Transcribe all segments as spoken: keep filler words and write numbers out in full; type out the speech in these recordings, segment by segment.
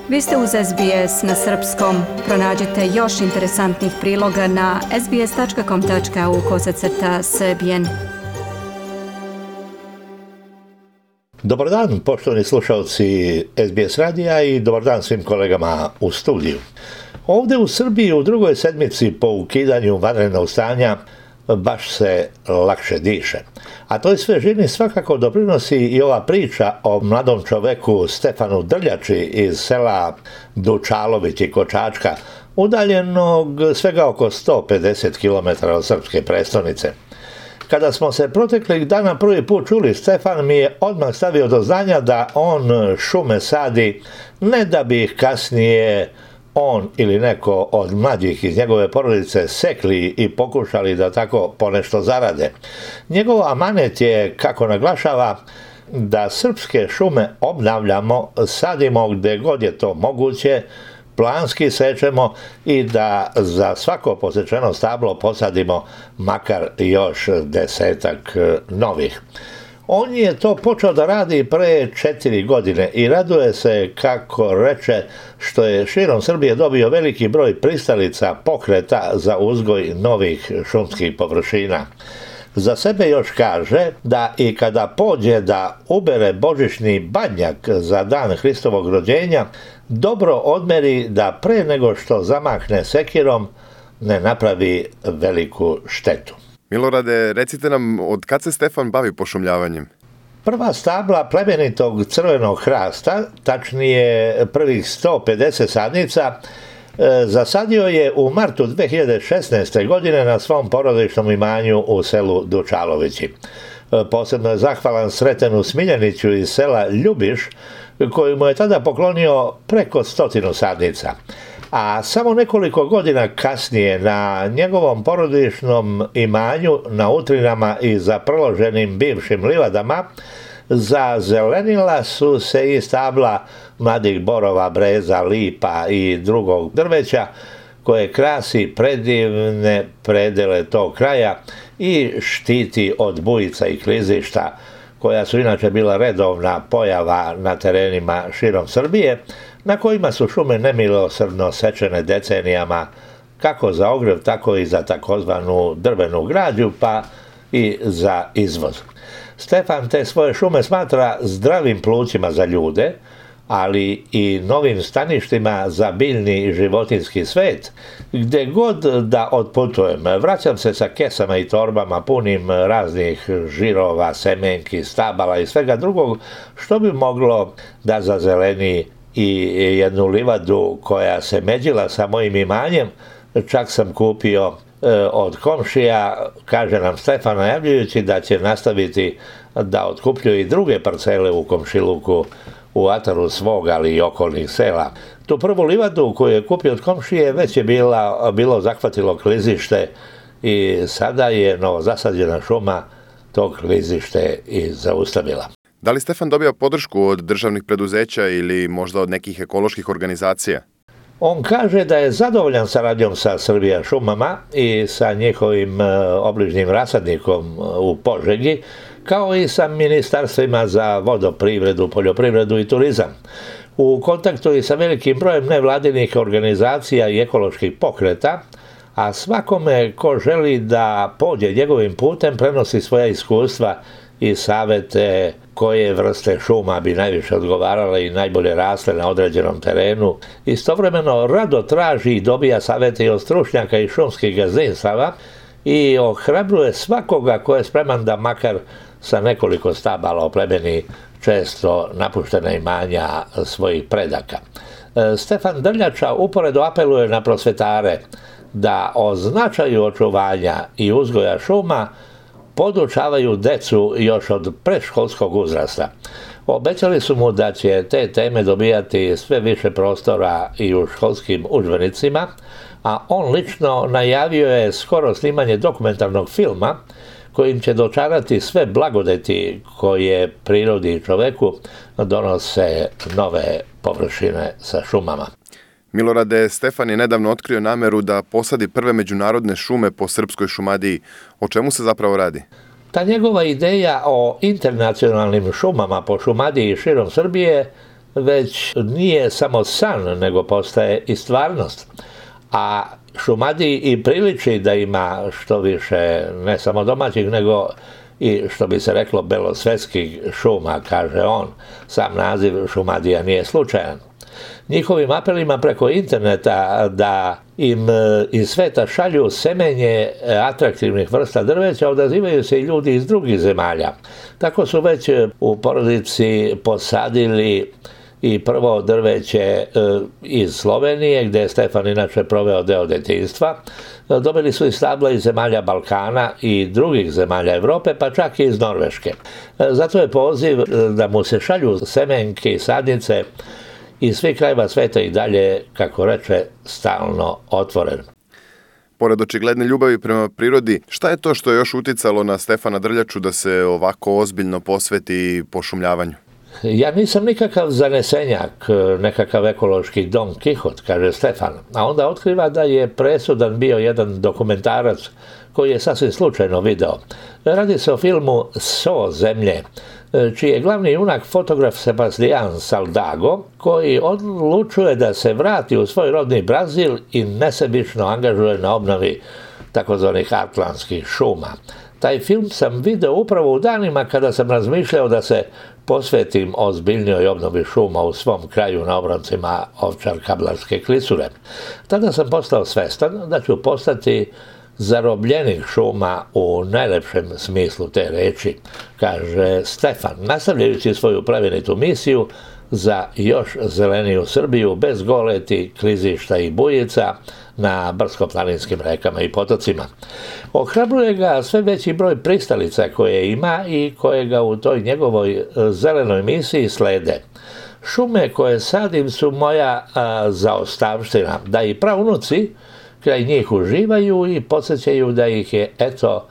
Vi ste uz S B S na srpskom. Pronađite još interesantnih priloga na sbs tačka com tačka au kosacrta srbijen. Dobar dan, poštovani slušalci S B S radija i dobar dan svim kolegama u studiju. Ovdje u Srbiji u drugoj sedmici po ukidanju vanrednog stanja baš se lakše diše. A toj svežini svakako doprinosi i ova priča o mladom čoveku Stefanu Drljači iz sela Dučalovići kod Čačka, udaljenog svega oko sto pedeset kilometara od srpske prestonice. Kada smo se proteklih dana prvi put čuli, Stefan mi je odmah stavio do znanja da on šume sadi ne da bi ih kasnije on ili neko od mlađih iz njegove porodice sekli i pokušali da tako ponešto zarade. Njegov amanet je, kako naglašava, da srpske šume obnavljamo, sadimo gdje god je to moguće, planski sečemo i da za svako posečeno stablo posadimo makar još desetak novih. On je to počeo da radi pre četiri godine i raduje se, kako reče, što je širom Srbije dobio veliki broj pristalica pokreta za uzgoj novih šumskih površina. Za sebe još kaže da i kada pođe da ubere božićni badnjak za dan Hristovog rođenja, dobro odmeri da pre nego što zamahne sekirom ne napravi veliku štetu. Milorade, recite nam, od kad se Stefan bavi pošumljavanjem? Prva stabla plemenitog crvenog hrasta, tačnije prvih sto pedeset sadnica, zasadio je u martu dve hiljade šesnaeste. godine na svom porodičnom imanju u selu Dučalovići. Posebno je zahvalan Sretenu Smiljaniću iz sela Ljubiš, koji mu je tada poklonio preko stotinu sadnica. A samo nekoliko godina kasnije na njegovom porodičnom imanju na Utrinama i za proloženim bivšim livadama zazelenila su se i stabla mladih borova, breza, lipa i drugog drveća koje krasi predivne predele tog kraja i štiti od bujica i klizišta, koja su inače bila redovna pojava na terenima širom Srbije, na kojima su šume nemilosrdno sečene decenijama, kako za ogrjev, tako i za takozvanu drvenu građu, pa i za izvoz. Stefan te svoje šume smatra zdravim plućima za ljude, ali i novim staništima za biljni i životinjski svet. Gdje god da otputujem, vraćam se sa kesama i torbama punim raznih žirova, semenki, stabala i svega drugog što bi moglo da zazeleni i jednu livadu koja se međila sa mojim imanjem. Čak sam kupio e, od komšija, kaže nam Stefan, najavljujući da će nastaviti da otkupljuje i druge parcele u komšiluku u ataru svog, ali i okolnih sela. Tu prvu livadu koju je kupio od komšije već je bila, bilo zahvatilo klizište i sada je novozasađena šuma to klizište i zaustavila. Da li Stefan dobija podršku od državnih preduzeća ili možda od nekih ekoloških organizacija? On kaže da je zadovoljan saradnjom sa Srbija šumama i sa njihovim obližnjim rasadnikom u Požegi, kao i sa ministarstvima za vodoprivredu, poljoprivredu i turizam. U kontaktu i sa velikim brojem nevladinih organizacija i ekoloških pokreta, a svakome ko želi da pođe njegovim putem prenosi svoja iskustva i savete koje vrste šuma bi najviše odgovarale i najbolje rasle na određenom terenu. Istovremeno rado traži i dobija savete i od stručnjaka i šumskih gazdinstava i ohrabruje svakoga ko je spreman da makar sa nekoliko stabala oplemeni često napuštena imanja svojih predaka. Stefan Drljača uporedo apeluje na prosvetare da o značaju očuvanja i uzgoja šuma podučavaju decu još od predškolskog uzrasta. Obećali su mu da će te teme dobijati sve više prostora i u školskim udžbenicima, a on lično najavio je skoro snimanje dokumentarnog filma kojim će dočarati sve blagodeti koje prirodi i čoveku donose nove površine sa šumama. Milorade, Stefan je nedavno otkrio nameru da posadi prve međunarodne šume po srpskoj šumadiji. O čemu se zapravo radi? Ta njegova ideja o internacionalnim šumama po šumadiji širom Srbije već nije samo san, nego postaje i stvarnost. A Šumadiji i priliči da ima što više ne samo domaćih, nego i što bi se reklo belosvetskih šuma, kaže on. Sam naziv Šumadija nije slučajan. Njihovim apelima preko interneta da im iz sveta šalju semenje atraktivnih vrsta drveća odazivaju se i ljudi iz drugih zemalja. Tako su već u porodici posadili i prvo drveće iz Slovenije, gdje je Stefan inače proveo deo detinjstva. Dobili su i stabla iz zemalja Balkana i drugih zemalja Evrope, pa čak i iz Norveške. Zato je poziv da mu se šalju semenke i sadnice iz svih krajeva sveta i dalje, kako reče, stalno otvoren. Pored očigledne ljubavi prema prirodi, šta je to što je još uticalo na Stefana Drljaču da se ovako ozbiljno posveti pošumljavanju? Ja nisam nikakav zanesenjak, nekakav ekološki Don Kihot, kaže Stefan, a onda otkriva da je presudan bio jedan dokumentarac koji je sasvim slučajno video. Radi se o filmu So zemlje, čiji je glavni junak fotograf Sebastian Saldago, koji odlučuje da se vrati u svoj rodni Brazil i nesebično angažuje na obnovi takozvanih atlantskih šuma. Taj film sam video upravo u danima kada sam razmišljao da se posvetim ozbiljnijoj obnovi šuma u svom kraju na obroncima Ovčar-Kablarske klisure. Tada sam postao svestan da ću postati zarobljenik šuma u najlepšem smislu te reči, kaže Stefan, nastavljajući svoju plemenitu misiju za još zeleniju Srbiju bez goleti, klizišta i bujica na brdsko-planinskim rekama i potocima. Ohrabruje ga sve veći broj pristalica koje ima i koje ga u toj njegovoj zelenoj misiji slede. Šume koje sadim su moja a, zaostavština, da i praunuci kraj njih uživaju i podsjećaju da ih je, eto,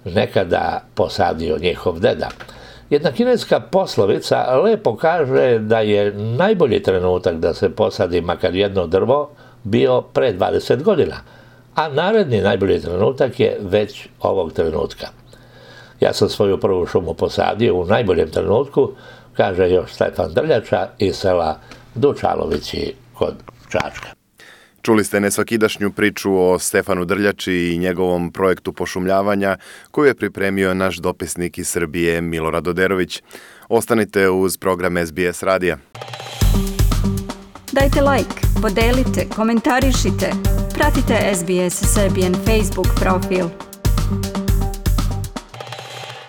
nekada posadio njihov deda. Jedna kineska poslovica lepo kaže da je najbolji trenutak da se posadi makar jedno drvo bio pre dvadeset godina, a naredni najbolji trenutak je već ovog trenutka. Ja sam svoju prvu šumu posadio u najboljem trenutku, kaže još Stefan Drljača iz sela Dučalovići kod Čačka. Čuli ste nesvakidašnju priču o Stefanu Drljači i njegovom projektu pošumljavanja koju je pripremio naš dopisnik iz Srbije Milorad Oderović. Ostanite uz program S B S radija. Dajte like, podelite, komentarišite. Pratite S B S Serbian Facebook profil.